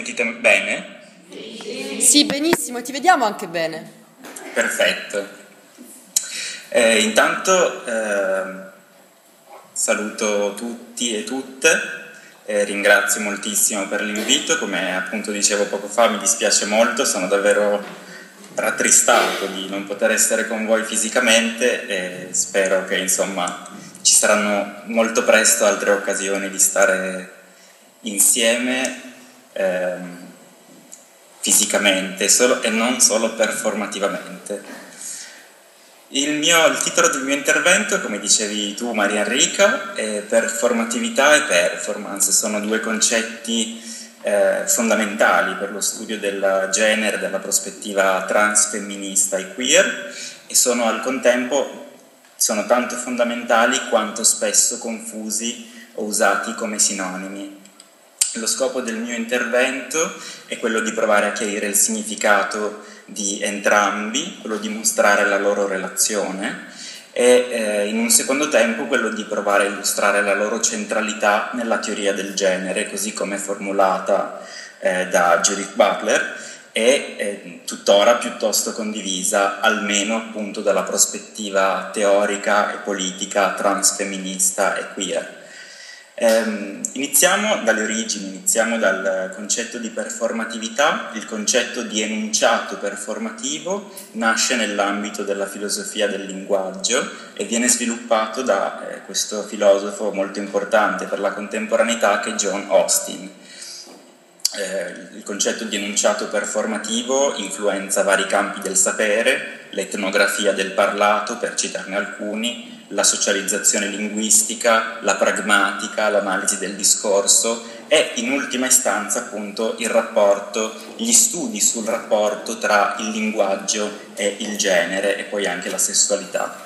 Sentite bene? Sì, benissimo, e ti vediamo anche bene. Perfetto. Intanto saluto tutti e tutte, ringrazio moltissimo per l'invito. Come appunto dicevo poco fa, mi dispiace molto, sono davvero rattristato di non poter essere con voi fisicamente e spero che insomma ci saranno molto presto altre occasioni di stare insieme fisicamente e non solo performativamente. Il titolo del mio intervento, come dicevi tu Maria Enrica, è performatività e performance. Sono due concetti fondamentali per lo studio del genere, della prospettiva transfemminista e queer, e sono al contempo tanto fondamentali quanto spesso confusi o usati come sinonimi. Lo scopo del mio intervento è quello di provare a chiarire il significato di entrambi, quello di mostrare la loro relazione e in un secondo tempo quello di provare a illustrare la loro centralità nella teoria del genere, così come formulata da Judith Butler e tuttora piuttosto condivisa, almeno appunto dalla prospettiva teorica e politica transfemminista e queer. Iniziamo dalle origini, iniziamo dal concetto di performatività. Il concetto di enunciato performativo nasce nell'ambito della filosofia del linguaggio e viene sviluppato da questo filosofo molto importante per la contemporaneità che è John Austin. Il concetto di enunciato performativo influenza vari campi del sapere, l'etnografia del parlato, per citarne alcuni, la socializzazione linguistica, la pragmatica, l'analisi del discorso e in ultima istanza appunto gli studi sul rapporto tra il linguaggio e il genere e poi anche la sessualità.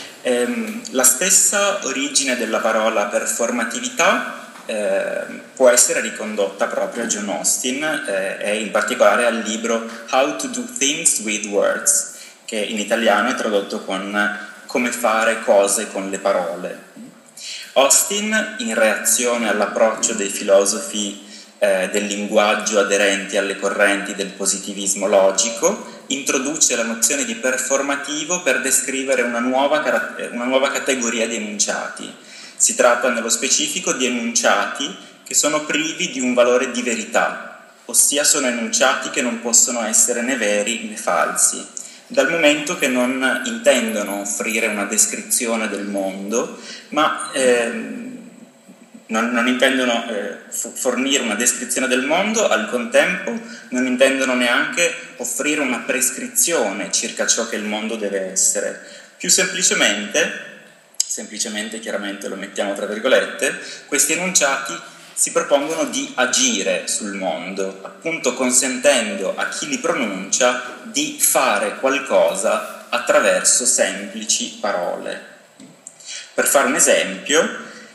La stessa origine della parola performatività può essere ricondotta proprio a John Austin e in particolare al libro How to Do Things with Words, che in italiano è tradotto con Come fare cose con le parole. Austin, in reazione all'approccio dei filosofi del linguaggio aderenti alle correnti del positivismo logico, introduce la nozione di performativo per descrivere una nuova categoria di enunciati. Si tratta nello specifico di enunciati che sono privi di un valore di verità, ossia sono enunciati che non possono essere né veri né falsi, dal momento che non intendono offrire una descrizione del mondo, ma non intendono fornire una descrizione del mondo, al contempo non intendono neanche offrire una prescrizione circa ciò che il mondo deve essere. Più semplicemente chiaramente lo mettiamo tra virgolette, questi enunciati si propongono di agire sul mondo, appunto consentendo a chi li pronuncia di fare qualcosa attraverso semplici parole. Per fare un esempio,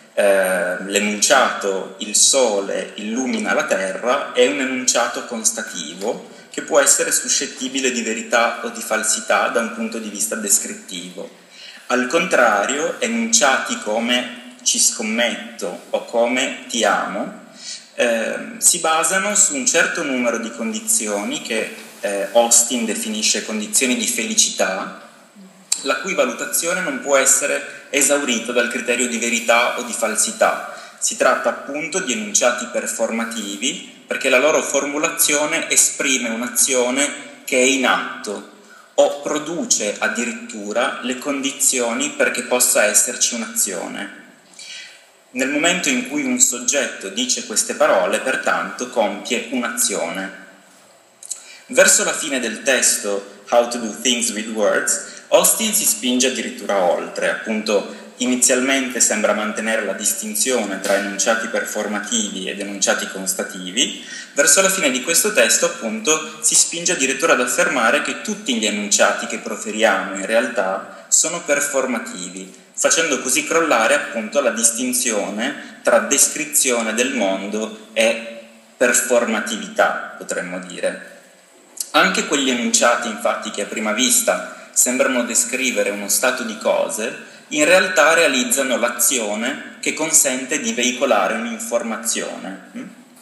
l'enunciato "il sole illumina la terra" è un enunciato constativo che può essere suscettibile di verità o di falsità da un punto di vista descrittivo. Al contrario, enunciati come "ci scommetto" o come "ti amo" si basano su un certo numero di condizioni che Austin definisce condizioni di felicità, la cui valutazione non può essere esaurita dal criterio di verità o di falsità. Si tratta appunto di enunciati performativi perché la loro formulazione esprime un'azione che è in atto o produce addirittura le condizioni perché possa esserci un'azione. Nel momento in cui un soggetto dice queste parole, pertanto, compie un'azione. Verso la fine del testo How to Do Things with Words, Austin si spinge addirittura oltre, appunto inizialmente sembra mantenere la distinzione tra enunciati performativi ed enunciati constativi. Verso la fine di questo testo appunto si spinge addirittura ad affermare che tutti gli enunciati che proferiamo in realtà sono performativi, facendo così crollare appunto la distinzione tra descrizione del mondo e performatività, potremmo dire. Anche quegli enunciati infatti che a prima vista sembrano descrivere uno stato di cose, in realtà realizzano l'azione che consente di veicolare un'informazione.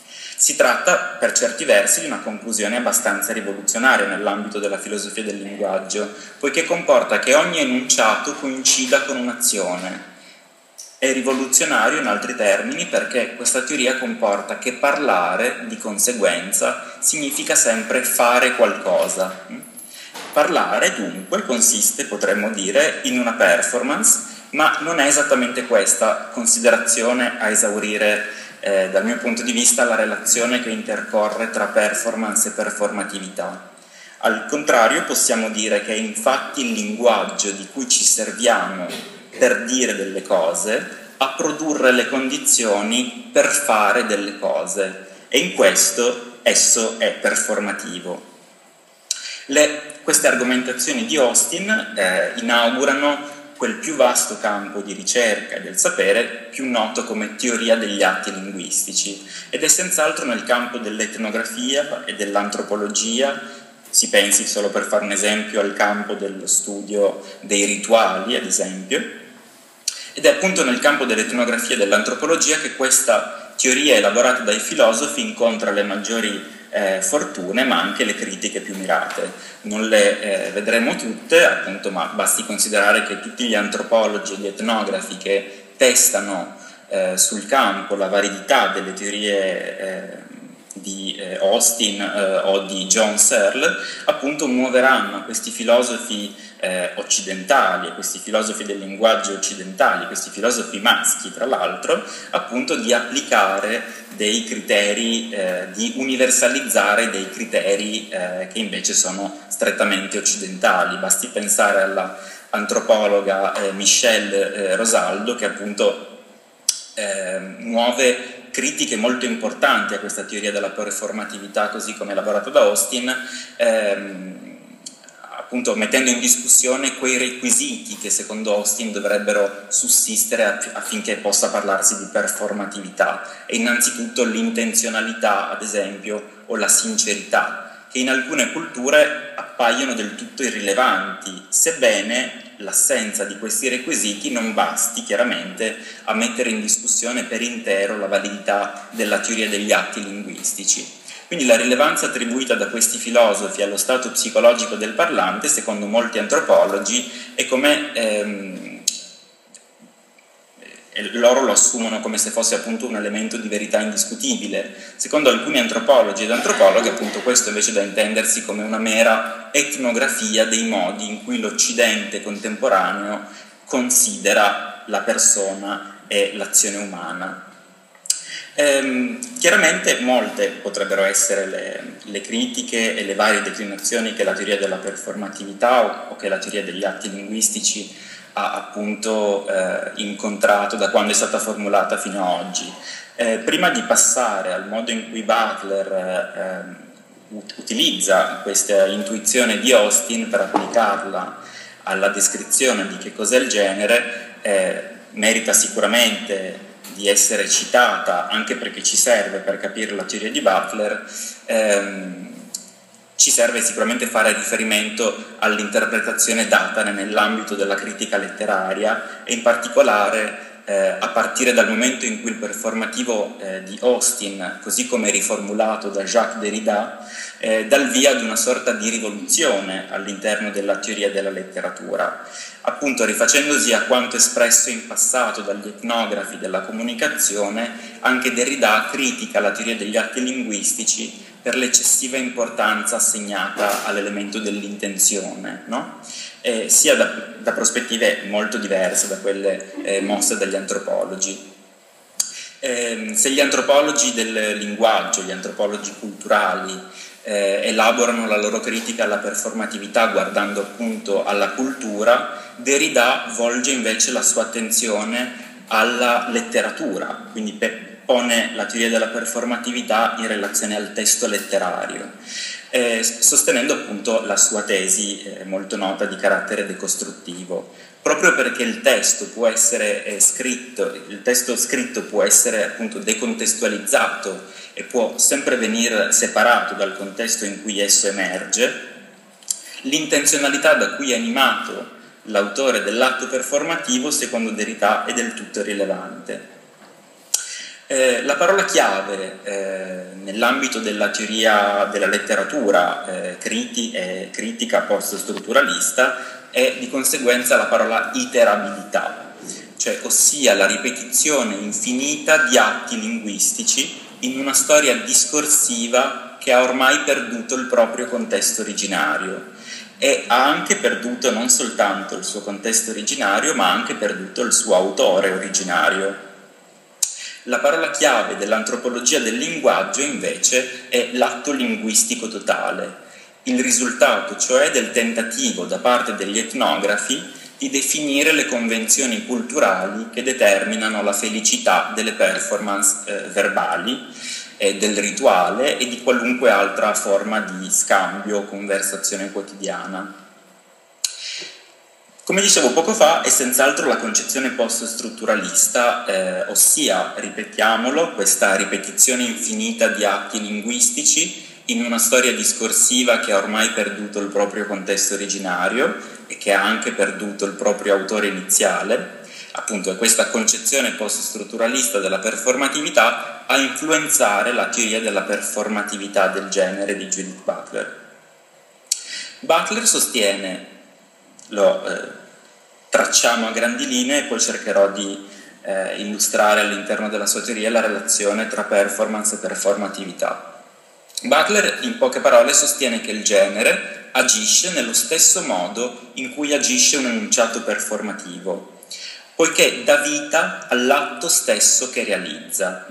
Si tratta, per certi versi, di una conclusione abbastanza rivoluzionaria nell'ambito della filosofia del linguaggio, poiché comporta che ogni enunciato coincida con un'azione. È rivoluzionario in altri termini perché questa teoria comporta che parlare, di conseguenza, significa sempre fare qualcosa. Parlare, dunque, consiste, potremmo dire, in una performance, ma non è esattamente questa considerazione a esaurire dal mio punto di vista la relazione che intercorre tra performance e performatività. Al contrario, possiamo dire che è infatti il linguaggio di cui ci serviamo per dire delle cose a produrre le condizioni per fare delle cose, e in questo esso è performativo. Queste argomentazioni di Austin inaugurano quel più vasto campo di ricerca del sapere più noto come teoria degli atti linguistici, ed è senz'altro nel campo dell'etnografia e dell'antropologia. Si pensi, solo per fare un esempio, al campo dello studio dei rituali, ad esempio, ed è appunto nel campo dell'etnografia e dell'antropologia che questa teoria elaborata dai filosofi incontra le maggiori fortune, ma anche le critiche più mirate. Non le vedremo tutte, appunto, ma basti considerare che tutti gli antropologi e gli etnografi che testano sul campo la validità delle teorie di Austin o di John Searle, appunto muoveranno a questi filosofi occidentali, a questi filosofi del linguaggio occidentali, questi filosofi maschi tra l'altro, appunto di applicare dei criteri, di universalizzare dei criteri che invece sono strettamente occidentali. Basti pensare alla antropologa Michelle Rosaldo, che appunto muove critiche molto importanti a questa teoria della performatività così come elaborata da Austin, appunto mettendo in discussione quei requisiti che secondo Austin dovrebbero sussistere affinché possa parlarsi di performatività, e innanzitutto l'intenzionalità, ad esempio, o la sincerità, che in alcune culture appaiono del tutto irrilevanti, sebbene l'assenza di questi requisiti non basti chiaramente a mettere in discussione per intero la validità della teoria degli atti linguistici. Quindi la rilevanza attribuita da questi filosofi allo stato psicologico del parlante, secondo molti antropologi, è come loro lo assumono come se fosse appunto un elemento di verità indiscutibile. Secondo alcuni antropologi ed antropologhe, appunto, questo invece è da intendersi come una mera etnografia dei modi in cui l'Occidente contemporaneo considera la persona e l'azione umana. Chiaramente molte potrebbero essere le critiche e le varie declinazioni che la teoria della performatività o che la teoria degli atti linguistici ha appunto incontrato da quando è stata formulata fino ad oggi. Prima di passare al modo in cui Butler utilizza questa intuizione di Austin per applicarla alla descrizione di che cos'è il genere, merita sicuramente di essere citata, anche perché ci serve per capire la teoria di Butler. Ci serve sicuramente fare riferimento all'interpretazione datane nell'ambito della critica letteraria, e in particolare a partire dal momento in cui il performativo di Austin, così come riformulato da Jacques Derrida, dà il via ad una sorta di rivoluzione all'interno della teoria della letteratura. Appunto, rifacendosi a quanto espresso in passato dagli etnografi della comunicazione, anche Derrida critica la teoria degli atti linguistici per l'eccessiva importanza assegnata all'elemento dell'intenzione, no? Sia da prospettive molto diverse da quelle mosse dagli antropologi. Se gli antropologi del linguaggio, gli antropologi culturali, elaborano la loro critica alla performatività guardando appunto alla cultura, Derrida volge invece la sua attenzione alla letteratura, quindi pone la teoria della performatività in relazione al testo letterario, sostenendo appunto la sua tesi molto nota di carattere decostruttivo. Proprio perché il testo può essere il testo scritto può essere appunto decontestualizzato e può sempre venire separato dal contesto in cui esso emerge, l'intenzionalità da cui è animato l'autore dell'atto performativo, secondo Derrida, è del tutto irrilevante. La parola chiave nell'ambito della teoria della letteratura critica post-strutturalista è di conseguenza la parola iterabilità, cioè ossia la ripetizione infinita di atti linguistici in una storia discorsiva che ha ormai perduto il proprio contesto originario e ha anche perduto non soltanto il suo contesto originario, ma ha anche perduto il suo autore originario. La parola chiave dell'antropologia del linguaggio, invece, è l'atto linguistico totale, il risultato cioè del tentativo da parte degli etnografi di definire le convenzioni culturali che determinano la felicità delle performance verbali, del rituale e di qualunque altra forma di scambio o conversazione quotidiana. Come dicevo poco fa, è senz'altro la concezione post-strutturalista, ossia, ripetiamolo, questa ripetizione infinita di atti linguistici in una storia discorsiva che ha ormai perduto il proprio contesto originario e che ha anche perduto il proprio autore iniziale. Appunto è questa concezione post-strutturalista della performatività a influenzare la teoria della performatività del genere di Judith Butler. Butler sostiene, lo tracciamo a grandi linee e poi cercherò di illustrare all'interno della sua teoria la relazione tra performance e performatività. Butler, in poche parole, sostiene che il genere agisce nello stesso modo in cui agisce un enunciato performativo, poiché dà vita all'atto stesso che realizza.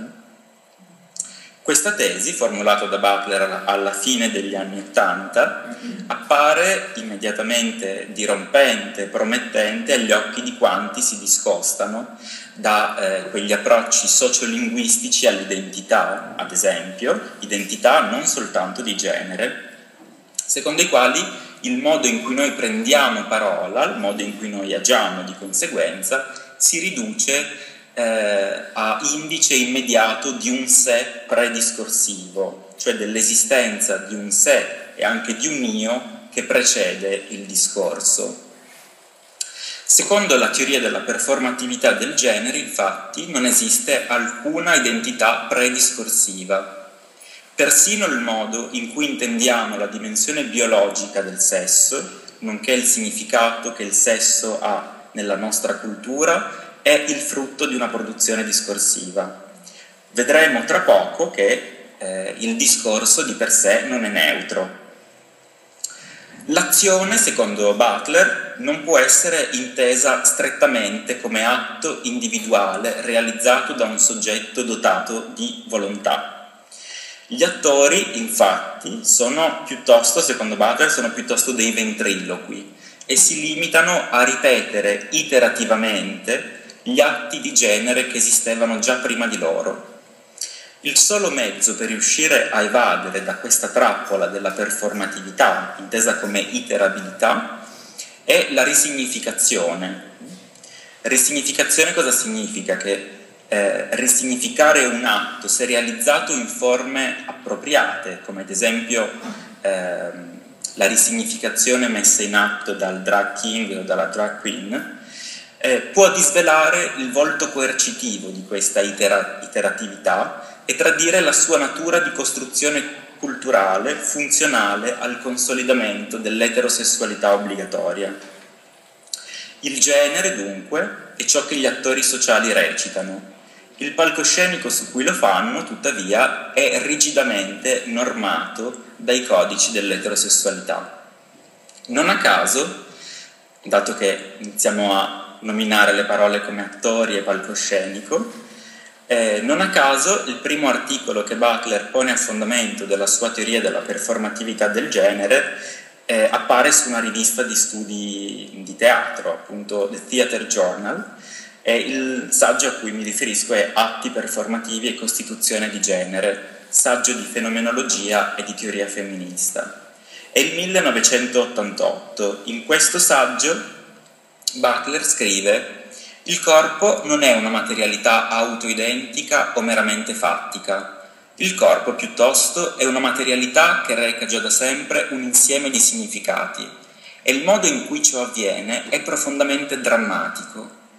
Questa tesi, formulata da Butler alla fine degli anni '80, appare immediatamente dirompente, promettente agli occhi di quanti si discostano da quegli approcci sociolinguistici all'identità, ad esempio, identità non soltanto di genere, secondo i quali il modo in cui noi prendiamo parola, il modo in cui noi agiamo di conseguenza, si riduce a indice immediato di un sé prediscorsivo, cioè dell'esistenza di un sé e anche di un io che precede il discorso. Secondo la teoria della performatività del genere, infatti, non esiste alcuna identità prediscorsiva. Persino il modo in cui intendiamo la dimensione biologica del sesso, nonché il significato che il sesso ha nella nostra cultura, è il frutto di una produzione discorsiva. Vedremo tra poco che il discorso di per sé non è neutro. L'azione, secondo Butler, non può essere intesa strettamente come atto individuale realizzato da un soggetto dotato di volontà. Gli attori, infatti, sono piuttosto, secondo Butler, sono piuttosto dei ventriloqui e si limitano a ripetere iterativamente gli atti di genere che esistevano già prima di loro. Il solo mezzo per riuscire a evadere da questa trappola della performatività, intesa come iterabilità, è la risignificazione. Risignificazione cosa significa? Che risignificare un atto, se realizzato in forme appropriate, come ad esempio la risignificazione messa in atto dal drag king o dalla drag queen, può disvelare il volto coercitivo di questa iteratività e tradire la sua natura di costruzione culturale funzionale al consolidamento dell'eterosessualità obbligatoria. Il genere, dunque, è ciò che gli attori sociali recitano. Il palcoscenico su cui lo fanno, tuttavia, è rigidamente normato dai codici dell'eterosessualità. Non a caso, dato che iniziamo a nominare le parole come attori e palcoscenico, non a caso il primo articolo che Butler pone a fondamento della sua teoria della performatività del genere appare su una rivista di studi di teatro, appunto The Theatre Journal, e il saggio a cui mi riferisco è Atti performativi e costituzione di genere, saggio di fenomenologia e di teoria femminista. È il 1988. In questo saggio Butler scrive: il corpo non è una materialità autoidentica o meramente fattica. Il corpo, piuttosto, è una materialità che reca già da sempre un insieme di significati, e il modo in cui ciò avviene è profondamente drammatico.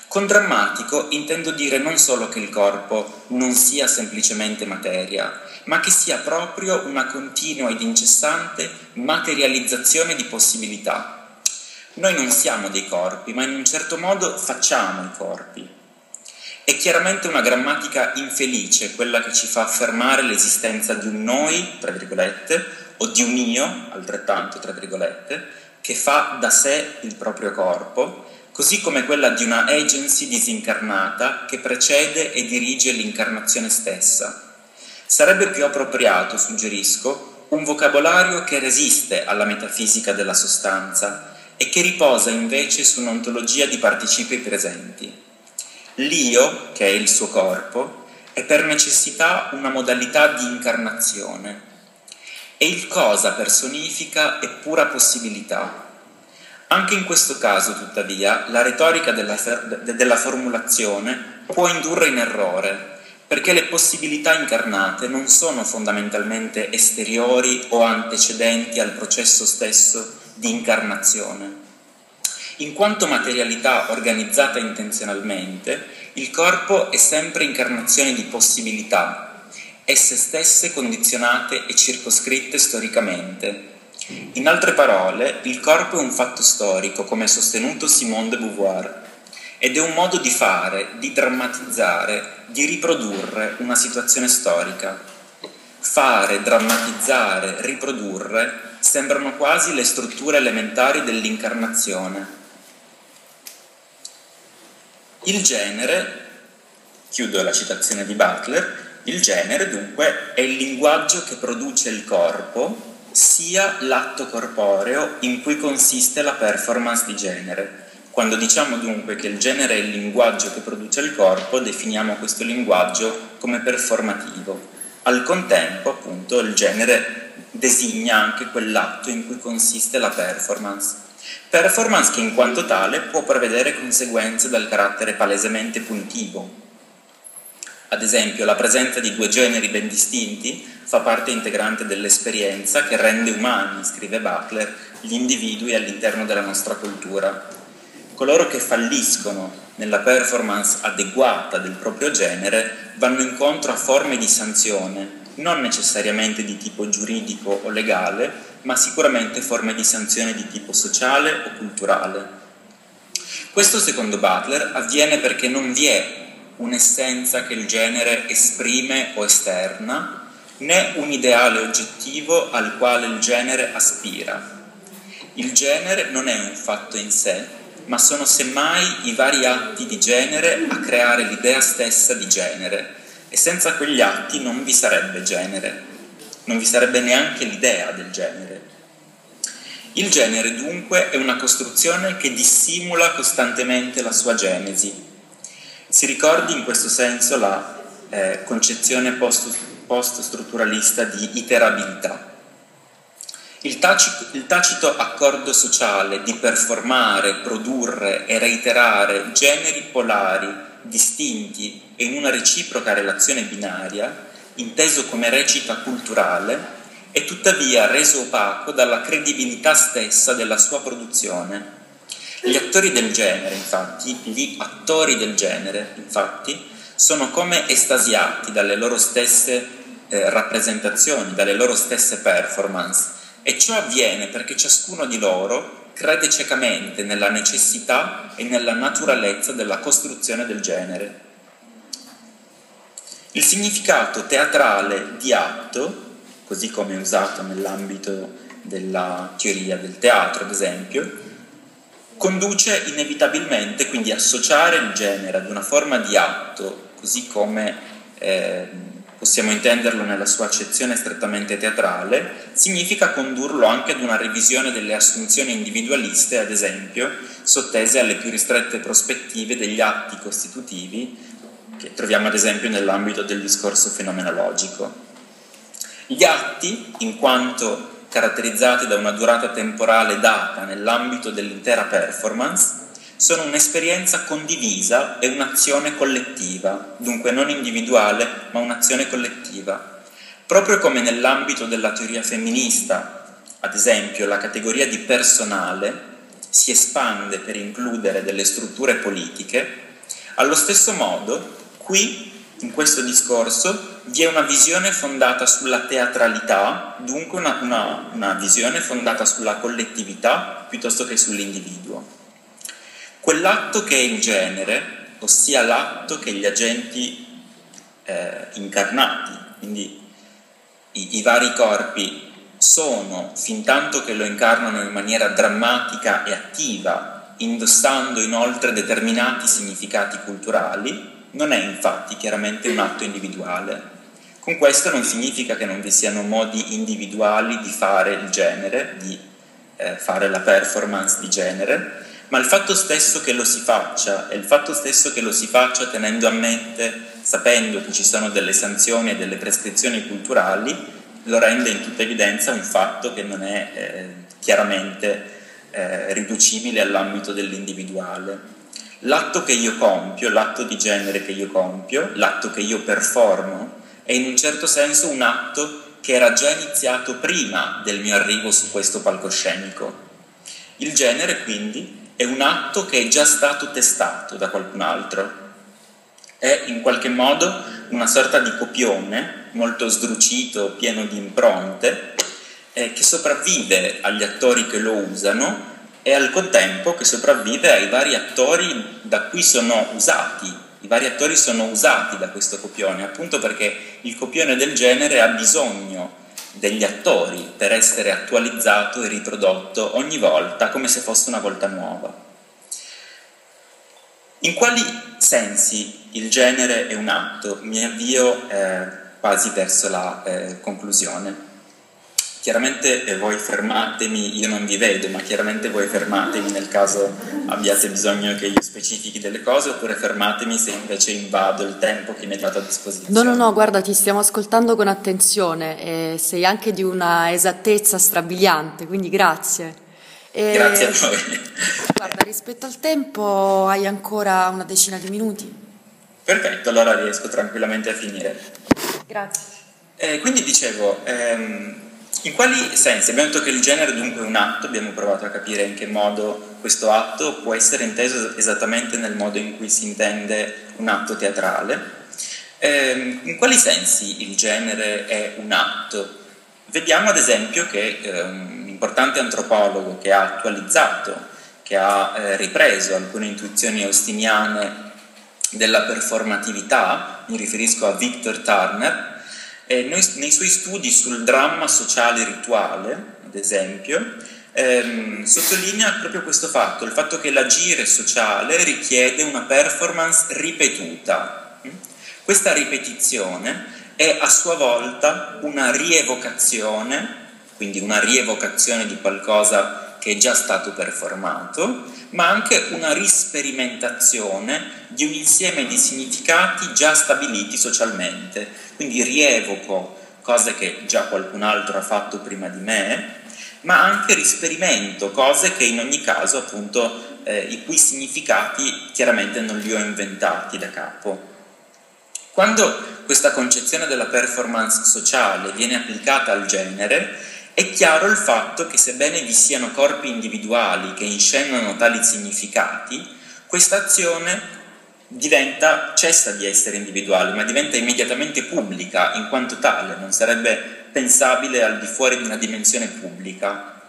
Con drammatico intendo dire non solo che il corpo non sia semplicemente materia, ma che sia proprio una continua ed incessante materializzazione di possibilità. Noi non siamo dei corpi, ma in un certo modo facciamo i corpi. È chiaramente una grammatica infelice quella che ci fa affermare l'esistenza di un noi, tra virgolette, o di un io, altrettanto, tra virgolette, che fa da sé il proprio corpo, così come quella di una agency disincarnata che precede e dirige l'incarnazione stessa. Sarebbe più appropriato, suggerisco, un vocabolario che resiste alla metafisica della sostanza e che riposa invece su un'ontologia di participii presenti. L'io, che è il suo corpo, è per necessità una modalità di incarnazione e il cosa personifica è pura possibilità. Anche in questo caso, tuttavia, la retorica della formulazione può indurre in errore, perché le possibilità incarnate non sono fondamentalmente esteriori o antecedenti al processo stesso di incarnazione. In quanto materialità organizzata intenzionalmente, il corpo è sempre incarnazione di possibilità, esse stesse condizionate e circoscritte storicamente. In altre parole, il corpo è un fatto storico, come ha sostenuto Simone de Beauvoir, ed è un modo di fare, di drammatizzare, di riprodurre una situazione storica. Fare, drammatizzare, riprodurre sembrano quasi le strutture elementari dell'incarnazione. Il genere, chiudo la citazione di Butler, il genere dunque è il linguaggio che produce il corpo, sia l'atto corporeo in cui consiste la performance di genere. Quando diciamo dunque che il genere è il linguaggio che produce il corpo, definiamo questo linguaggio come performativo. Al contempo, appunto, il genere designa anche quell'atto in cui consiste la performance. Performance che in quanto tale può prevedere conseguenze dal carattere palesemente punitivo. Ad esempio, la presenza di due generi ben distinti fa parte integrante dell'esperienza che rende umani, scrive Butler, gli individui all'interno della nostra cultura. Coloro che falliscono nella performance adeguata del proprio genere vanno incontro a forme di sanzione, non necessariamente di tipo giuridico o legale, ma sicuramente forme di sanzione di tipo sociale o culturale. Questo, secondo Butler, avviene perché non vi è un'essenza che il genere esprime o esterna, né un ideale oggettivo al quale il genere aspira. Il genere non è un fatto in sé, ma sono semmai i vari atti di genere a creare l'idea stessa di genere, e senza quegli atti non vi sarebbe genere, non vi sarebbe neanche l'idea del genere. Il genere dunque è una costruzione che dissimula costantemente la sua genesi. Si ricordi in questo senso la concezione post-strutturalista di iterabilità. Il tacito accordo sociale di performare, produrre e reiterare generi polari, distinti e in una reciproca relazione binaria, inteso come recita culturale, è tuttavia reso opaco dalla credibilità stessa della sua produzione. Gli attori del genere, infatti, sono come estasiati dalle loro stesse rappresentazioni, dalle loro stesse performance, e ciò avviene perché ciascuno di loro crede ciecamente nella necessità e nella naturalezza della costruzione del genere. Il significato teatrale di atto, così come usato nell'ambito della teoria del teatro, ad esempio, conduce inevitabilmente, quindi associare il genere ad una forma di atto, così come possiamo intenderlo nella sua accezione strettamente teatrale, significa condurlo anche ad una revisione delle assunzioni individualiste, ad esempio, sottese alle più ristrette prospettive degli atti costitutivi, che troviamo ad esempio nell'ambito del discorso fenomenologico. Gli atti, in quanto caratterizzati da una durata temporale data nell'ambito dell'intera performance, sono un'esperienza condivisa e un'azione collettiva, dunque non individuale, ma un'azione collettiva. Proprio come nell'ambito della teoria femminista, ad esempio, la categoria di personale si espande per includere delle strutture politiche, Allo stesso modo, qui, in questo discorso, vi è una visione fondata sulla teatralità, dunque una visione fondata sulla collettività piuttosto che sull'individuo. Quell'atto che è il genere, ossia l'atto che gli agenti incarnati, quindi i vari corpi, sono, fin tanto che lo incarnano in maniera drammatica e attiva, indossando inoltre determinati significati culturali, non è infatti chiaramente un atto individuale. Con questo non significa che non vi siano modi individuali di fare il genere, di fare la performance di genere, ma il fatto stesso che lo si faccia, e il fatto stesso che lo si faccia tenendo a mente, sapendo che ci sono delle sanzioni e delle prescrizioni culturali, lo rende in tutta evidenza un fatto che non è chiaramente riducibile all'ambito dell'individuale. L'atto che io compio, l'atto di genere che io compio, l'atto che io performo, è in un certo senso un atto che era già iniziato prima del mio arrivo su questo palcoscenico. Il genere, quindi, è un atto che è già stato testato da qualcun altro. È in qualche modo una sorta di copione molto sdrucito, pieno di impronte, che sopravvive agli attori che lo usano e al contempo che sopravvive ai vari attori da cui sono usati. I vari attori sono usati da questo copione, appunto perché il copione del genere ha bisogno degli attori per essere attualizzato e riprodotto ogni volta come se fosse una volta nuova. In quali sensi il genere è un atto? Mi avvio quasi verso la conclusione. Chiaramente voi fermatemi, io non vi vedo, ma chiaramente voi fermatemi nel caso abbiate bisogno che io specifichi delle cose, oppure fermatemi se invece invado il tempo che mi è dato a disposizione. No, guarda, ti stiamo ascoltando con attenzione e sei anche di una esattezza strabiliante, quindi grazie. Grazie a voi. Guarda, rispetto al tempo hai ancora una decina di minuti. Perfetto, allora riesco tranquillamente a finire. Grazie. Quindi dicevo, in quali sensi? Abbiamo detto che il genere dunque è un atto, abbiamo provato a capire in che modo questo atto può essere inteso esattamente nel modo in cui si intende un atto teatrale. In quali sensi il genere è un atto? Vediamo ad esempio che un importante antropologo che ha attualizzato, che ha ripreso alcune intuizioni austiniane della performatività, mi riferisco a Victor Turner, nei suoi studi sul dramma sociale rituale, ad esempio, sottolinea proprio questo fatto, il fatto che l'agire sociale richiede una performance ripetuta. Questa ripetizione è a sua volta una rievocazione, quindi una rievocazione di qualcosa che è già stato performato, ma anche una risperimentazione di un insieme di significati già stabiliti socialmente. Quindi rievoco cose che già qualcun altro ha fatto prima di me, ma anche risperimento cose che in ogni caso appunto i cui significati chiaramente non li ho inventati da capo. Quando questa concezione della performance sociale viene applicata al genere, è chiaro il fatto che sebbene vi siano corpi individuali che inscenano tali significati, questa azione cessa di essere individuale, ma diventa immediatamente pubblica, in quanto tale, non sarebbe pensabile al di fuori di una dimensione pubblica.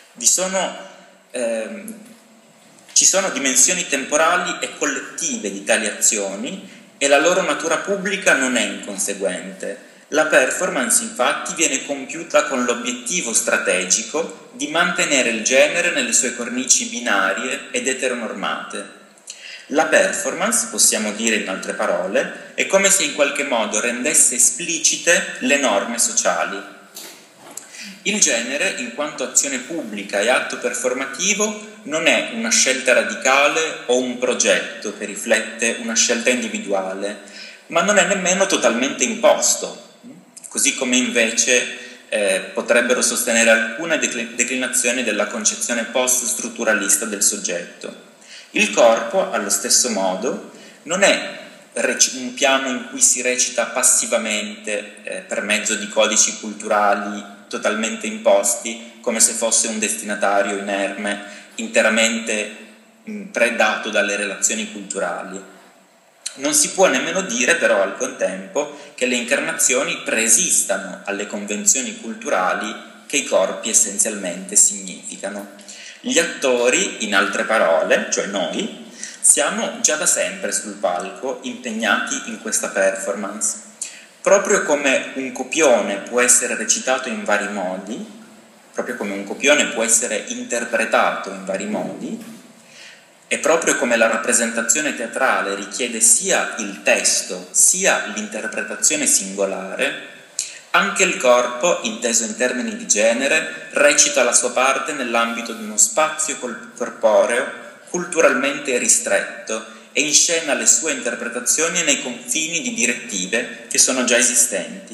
Ci sono dimensioni temporali e collettive di tali azioni e la loro natura pubblica non è inconseguente. La performance, infatti, viene compiuta con l'obiettivo strategico di mantenere il genere nelle sue cornici binarie ed eteronormate. La performance, possiamo dire in altre parole, è come se in qualche modo rendesse esplicite le norme sociali. Il genere, in quanto azione pubblica e atto performativo, non è una scelta radicale o un progetto che riflette una scelta individuale, ma non è nemmeno totalmente imposto, così come invece potrebbero sostenere alcune declinazioni della concezione post-strutturalista del soggetto. Il corpo, allo stesso modo, non è un piano in cui si recita passivamente per mezzo di codici culturali totalmente imposti, come se fosse un destinatario inerme, interamente predato dalle relazioni culturali. Non si può nemmeno dire però al contempo che le incarnazioni preesistano alle convenzioni culturali che i corpi essenzialmente significano. Gli attori, in altre parole, cioè noi, siamo già da sempre sul palco impegnati in questa performance. Proprio come un copione può essere recitato in vari modi, proprio come un copione può essere interpretato in vari modi, e proprio come la rappresentazione teatrale richiede sia il testo sia l'interpretazione singolare, anche il corpo, inteso in termini di genere, recita la sua parte nell'ambito di uno spazio corporeo culturalmente ristretto e inscena le sue interpretazioni nei confini di direttive che sono già esistenti.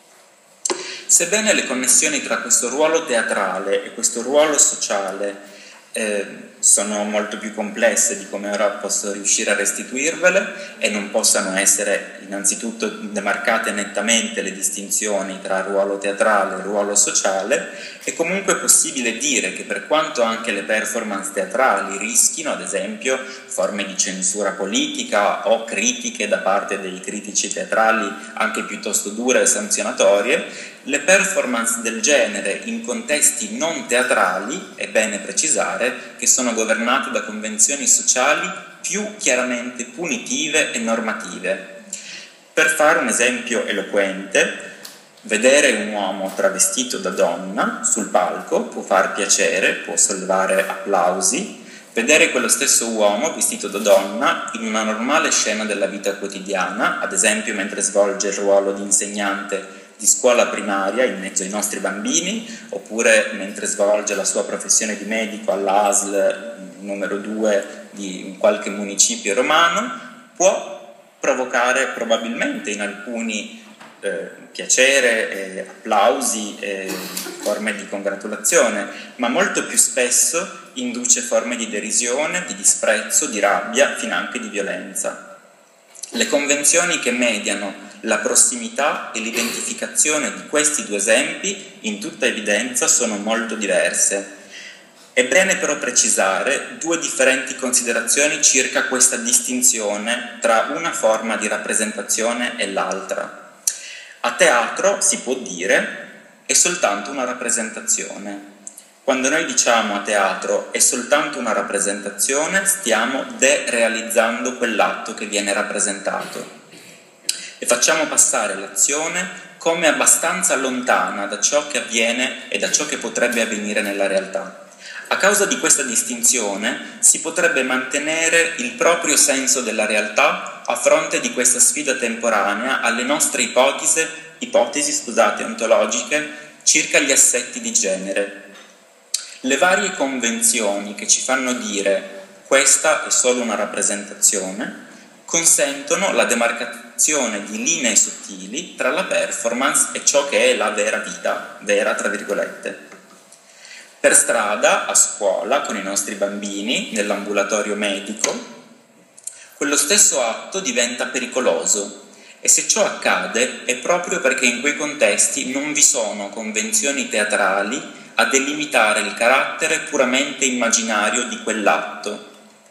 Sebbene le connessioni tra questo ruolo teatrale e questo ruolo sociale sono molto più complesse di come ora posso riuscire a restituirvele e non possano essere innanzitutto demarcate nettamente le distinzioni tra ruolo teatrale e ruolo sociale, è comunque possibile dire che per quanto anche le performance teatrali rischino, ad esempio, forme di censura politica o critiche da parte dei critici teatrali anche piuttosto dure e sanzionatorie, le performance del genere in contesti non teatrali, è bene precisare, che sono governate da convenzioni sociali più chiaramente punitive e normative. Per fare un esempio eloquente, vedere un uomo travestito da donna sul palco può far piacere, può sollevare applausi. Vedere quello stesso uomo vestito da donna in una normale scena della vita quotidiana, ad esempio mentre svolge il ruolo di insegnante di scuola primaria in mezzo ai nostri bambini, oppure mentre svolge la sua professione di medico all'ASL numero 2 di qualche municipio romano, può provocare probabilmente in alcuni piacere, applausi, forme di congratulazione, ma molto più spesso induce forme di derisione, di disprezzo, di rabbia, finanche di violenza. Le convenzioni che mediano la prossimità e l'identificazione di questi due esempi, in tutta evidenza, sono molto diverse. È bene però precisare due differenti considerazioni circa questa distinzione tra una forma di rappresentazione e l'altra. A teatro, si può dire, è soltanto una rappresentazione. Quando noi diciamo a teatro è soltanto una rappresentazione, stiamo derealizzando quell'atto che viene rappresentato e facciamo passare l'azione come abbastanza lontana da ciò che avviene e da ciò che potrebbe avvenire nella realtà. A causa di questa distinzione si potrebbe mantenere il proprio senso della realtà a fronte di questa sfida temporanea alle nostre ipotesi ontologiche circa gli assetti di genere. Le varie convenzioni che ci fanno dire questa è solo una rappresentazione consentono la demarcazione di linee sottili tra la performance e ciò che è la vera vita, vera tra virgolette. Per strada, a scuola, con i nostri bambini, nell'ambulatorio medico, quello stesso atto diventa pericoloso e se ciò accade è proprio perché in quei contesti non vi sono convenzioni teatrali a delimitare il carattere puramente immaginario di quell'atto.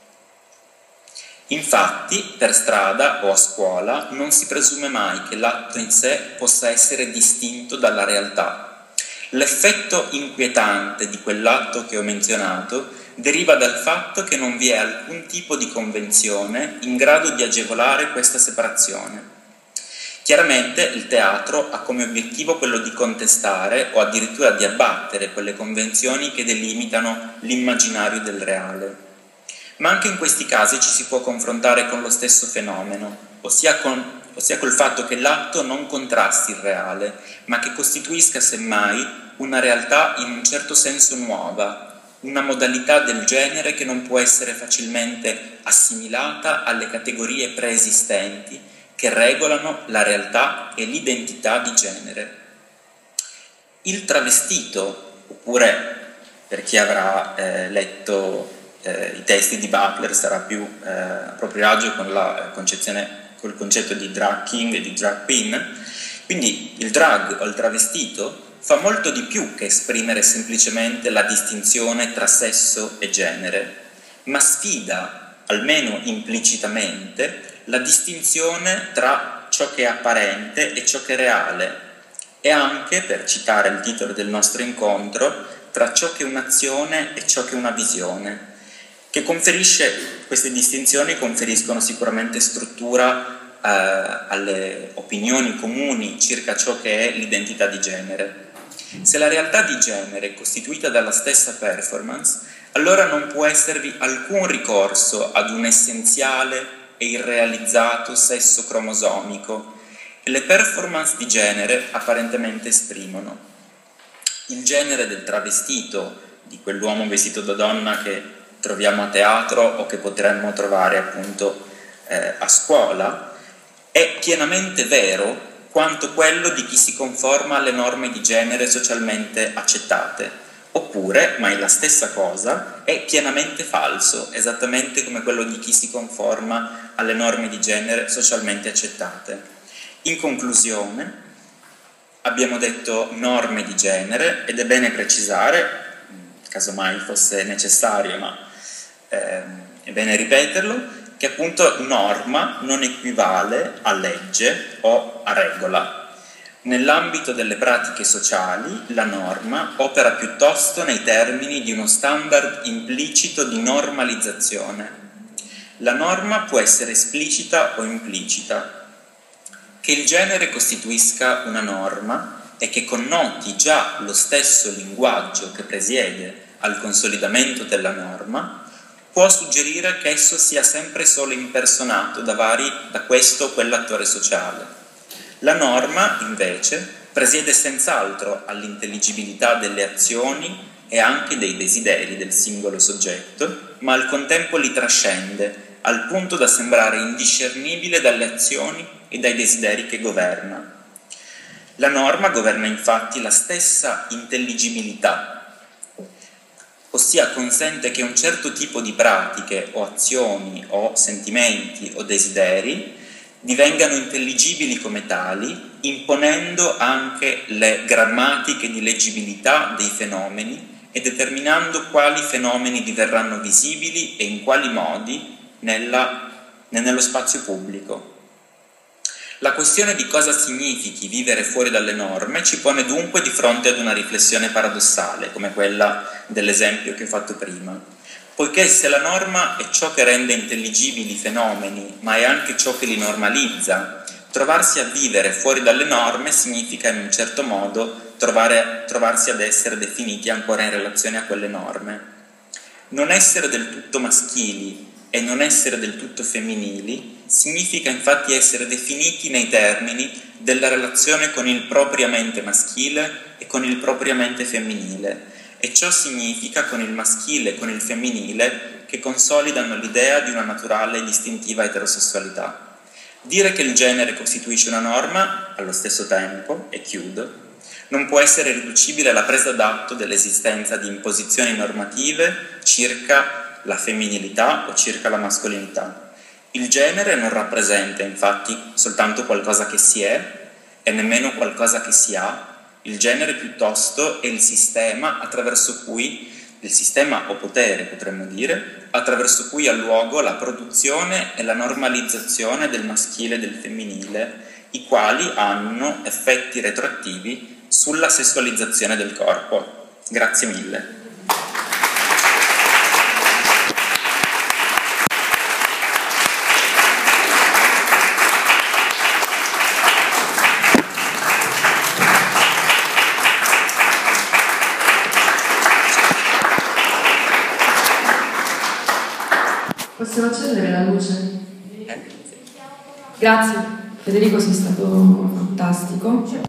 Infatti, per strada o a scuola non si presume mai che l'atto in sé possa essere distinto dalla realtà. L'effetto inquietante di quell'atto che ho menzionato deriva dal fatto che non vi è alcun tipo di convenzione in grado di agevolare questa separazione. Chiaramente il teatro ha come obiettivo quello di contestare o addirittura di abbattere quelle convenzioni che delimitano l'immaginario del reale. Ma anche in questi casi ci si può confrontare con lo stesso fenomeno, ossia col fatto che l'atto non contrasti il reale, ma che costituisca semmai una realtà in un certo senso nuova, una modalità del genere che non può essere facilmente assimilata alle categorie preesistenti che regolano la realtà e l'identità di genere. Il travestito, oppure per chi avrà letto i testi di Butler sarà più a proprio agio con col concetto di drag king e di drag queen. Quindi il drag o il travestito fa molto di più che esprimere semplicemente la distinzione tra sesso e genere, ma sfida, almeno implicitamente, la distinzione tra ciò che è apparente e ciò che è reale, e anche, per citare il titolo del nostro incontro, tra ciò che è un'azione e ciò che è una visione, che queste distinzioni conferiscono sicuramente struttura alle opinioni comuni circa ciò che è l'identità di genere. Se la realtà di genere è costituita dalla stessa performance, allora non può esservi alcun ricorso ad un essenziale e irrealizzato sesso cromosomico, e le performance di genere apparentemente esprimono il genere del travestito, di quell'uomo vestito da donna che troviamo a teatro o che potremmo trovare appunto a scuola, è pienamente vero quanto quello di chi si conforma alle norme di genere socialmente accettate, oppure, ma è la stessa cosa, è pienamente falso, esattamente come quello di chi si conforma alle norme di genere socialmente accettate. In conclusione, abbiamo detto norme di genere, ed è bene precisare, casomai fosse necessario, ma è bene ripeterlo, che appunto norma non equivale a legge o a regola. Nell'ambito delle pratiche sociali, la norma opera piuttosto nei termini di uno standard implicito di normalizzazione. La norma può essere esplicita o implicita. Che il genere costituisca una norma e che connoti già lo stesso linguaggio che presiede al consolidamento della norma può suggerire che esso sia sempre solo impersonato da questo o quell'attore sociale. La norma, invece, presiede senz'altro all'intelligibilità delle azioni e anche dei desideri del singolo soggetto, ma al contempo li trascende, al punto da sembrare indiscernibile dalle azioni e dai desideri che governa. La norma governa infatti la stessa intelligibilità, ossia consente che un certo tipo di pratiche o azioni o sentimenti o desideri divengano intelligibili come tali, imponendo anche le grammatiche di leggibilità dei fenomeni e determinando quali fenomeni diverranno visibili e in quali modi nello spazio pubblico. La questione di cosa significhi vivere fuori dalle norme ci pone dunque di fronte ad una riflessione paradossale, come quella dell'esempio che ho fatto prima, poiché se la norma è ciò che rende intelligibili i fenomeni, ma è anche ciò che li normalizza, trovarsi a vivere fuori dalle norme significa in un certo modo trovarsi ad essere definiti ancora in relazione a quelle norme. Non essere del tutto maschili e non essere del tutto femminili significa infatti essere definiti nei termini della relazione con il propriamente maschile e con il propriamente femminile, e ciò significa con il maschile e con il femminile che consolidano l'idea di una naturale e distintiva eterosessualità. Dire che il genere costituisce una norma, allo stesso tempo, e chiudo, non può essere riducibile alla presa d'atto dell'esistenza di imposizioni normative circa la femminilità o circa la mascolinità. Il genere non rappresenta infatti soltanto qualcosa che si è e nemmeno qualcosa che si ha. Il genere piuttosto è il sistema o potere potremmo dire, attraverso cui ha luogo la produzione e la normalizzazione del maschile e del femminile, i quali hanno effetti retroattivi sulla sessualizzazione del corpo. Grazie mille. Possiamo accendere la luce? Grazie Federico, sei stato fantastico.